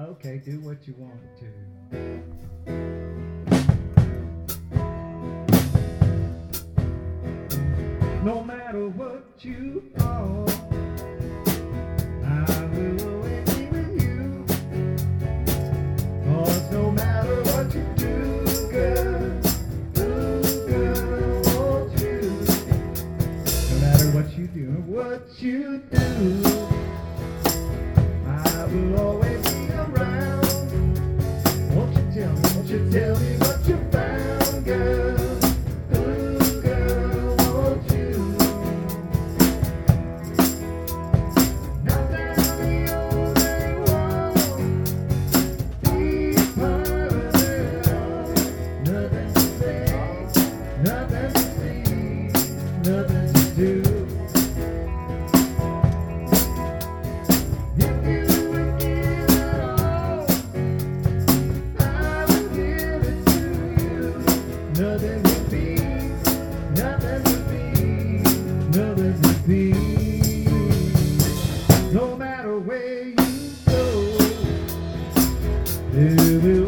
Okay, do what you want to. No matter what you are, I will always be with you. 'Cause no matter what you do, girl, won't you? No matter what you do, I will always be around. Won't you tell me what you found, girl? Ooh, girl, won't you? Not that I'm the only one. Be part of it all. Nothing to say, nothing to see, nothing to do. If you would give it all, I would give it to you. Nothing would be, nothing would be, nothing would be. No matter where you go,